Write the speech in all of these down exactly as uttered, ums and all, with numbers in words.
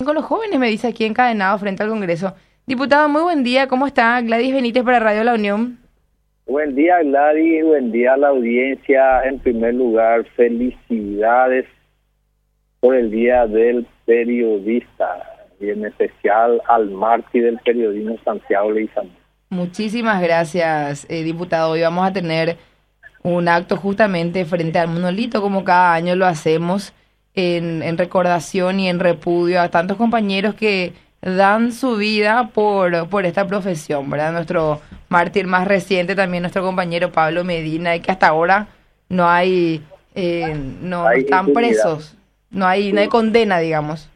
con los jóvenes, me dice aquí encadenado frente al Congreso. Diputado, muy buen día. ¿Cómo está? Gladys Benítez para Radio La Unión. Buen día, Gladys. Buen día a la audiencia. En primer lugar, felicidades por el Día del Periodista y en especial al mártir del periodismo, Santiago Leizamón. Muchísimas gracias, eh, diputado. Hoy vamos a tener un acto justamente frente al monolito, como cada año lo hacemos, en, en recordación y en repudio a tantos compañeros que dan su vida por, por esta profesión, ¿verdad? Nuestro mártir más reciente también, nuestro compañero Pablo Medina, y que hasta ahora no hay, eh, no, no están presos, no hay, no hay condena, digamos.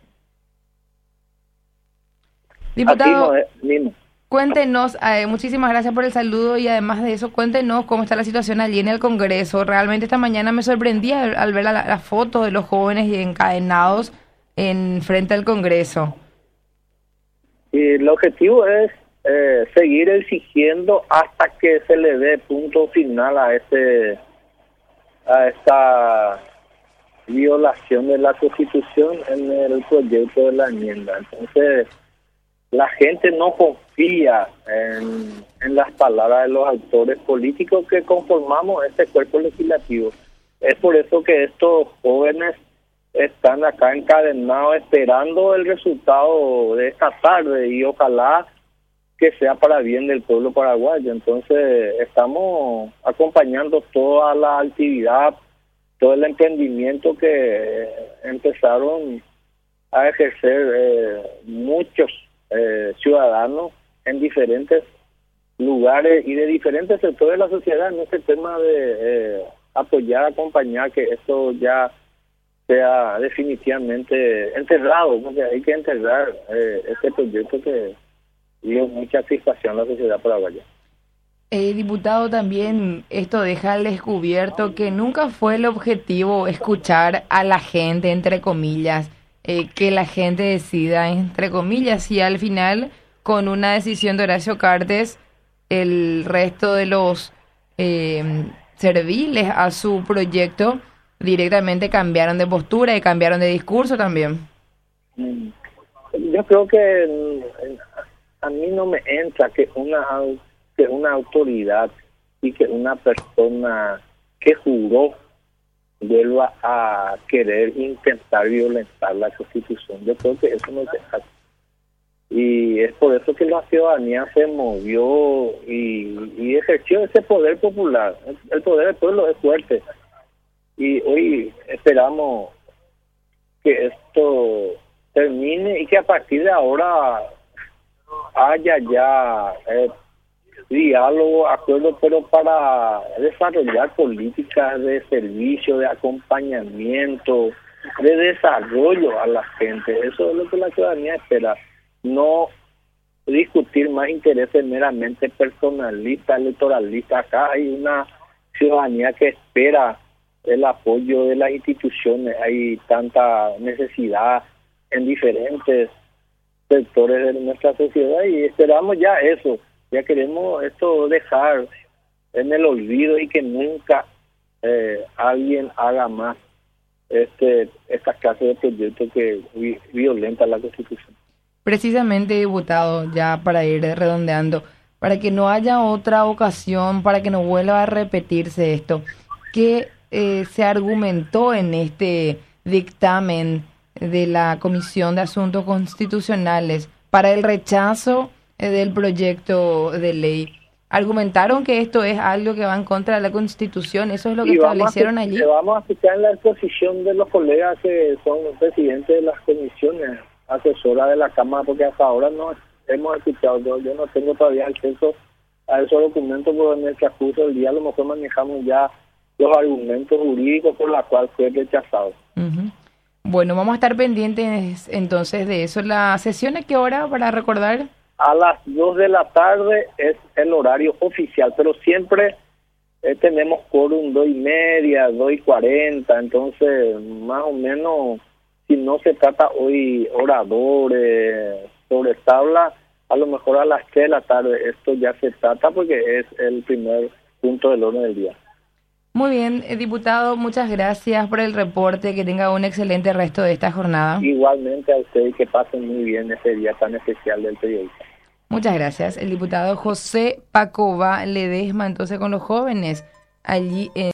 Diputado, cuéntenos, eh, muchísimas gracias por el saludo y además de eso, cuéntenos cómo está la situación allí en el Congreso. Realmente esta mañana me sorprendí al, al ver la, la foto de los jóvenes encadenados en frente al Congreso. Y el objetivo es eh, seguir exigiendo hasta que se le dé punto final a este a esta violación de la Constitución en el proyecto de la enmienda. Entonces, la gente no confía en, en las palabras de los actores políticos que conformamos este cuerpo legislativo. Es por eso que estos jóvenes están acá encadenados esperando el resultado de esta tarde y ojalá que sea para bien del pueblo paraguayo. Entonces estamos acompañando toda la actividad, todo el emprendimiento que empezaron a ejercer eh, muchos eh, ciudadanos en diferentes lugares y de diferentes sectores de la sociedad en este tema de eh, apoyar, acompañar que esto ya sea definitivamente enterrado, porque hay que enterrar eh, este proyecto que dio mucha satisfacción a la sociedad paraguaya. Eh, diputado, también esto deja al descubierto que nunca fue el objetivo escuchar a la gente, entre comillas, eh, que la gente decida, entre comillas, y al final, con una decisión de Horacio Cartes, el resto de los eh, serviles a su proyecto directamente cambiaron de postura y cambiaron de discurso también. Yo creo que a mí no me entra que una que una autoridad y que una persona que juró vuelva a querer intentar violentar la Constitución. Yo creo que eso no se hace. Y es por eso que la ciudadanía se movió y, y ejerció ese poder popular. El poder del pueblo es fuerte. Y hoy esperamos que esto termine y que a partir de ahora haya ya eh, diálogo, acuerdo, pero para desarrollar políticas de servicio, de acompañamiento, de desarrollo a la gente. Eso es lo que la ciudadanía espera. No discutir más intereses meramente personalistas, electoralistas. Acá hay una ciudadanía que espera el apoyo de las instituciones. Hay tanta necesidad en diferentes sectores de nuestra sociedad y esperamos ya eso. Ya queremos esto dejar en el olvido y que nunca eh, alguien haga más este esta clase de proyectos que vi, violenta la Constitución. Precisamente, diputado, ya para ir redondeando, para que no haya otra ocasión, para que no vuelva a repetirse esto, ¿qué eh, se argumentó en este dictamen de la Comisión de Asuntos Constitucionales para el rechazo eh, del proyecto de ley? Argumentaron que esto es algo que va en contra de la Constitución, eso es lo que y establecieron a, allí. Vamos a escuchar la exposición de los colegas que son presidentes de las comisiones asesoras de la Cámara, porque hasta ahora no hemos escuchado, yo, yo no tengo todavía acceso a esos documentos, porque en el transcurso del día a lo mejor manejamos ya los argumentos jurídicos por los cuales fue rechazado. Uh-huh. Bueno, vamos a estar pendientes entonces de eso. ¿La sesión a qué hora, para recordar? A las dos de la tarde es el horario oficial, pero siempre eh, tenemos quórum dos y media, dos y cuarenta, entonces más o menos, si no se trata hoy oradores sobre tabla, a lo mejor a las tres de la tarde esto ya se trata porque es el primer punto del orden del día. Muy bien, eh, diputado, muchas gracias por el reporte, que tenga un excelente resto de esta jornada. Igualmente a usted y que pasen muy bien ese día tan especial del periodista. Muchas gracias. El diputado José Pacova Ledesma, entonces con los jóvenes allí en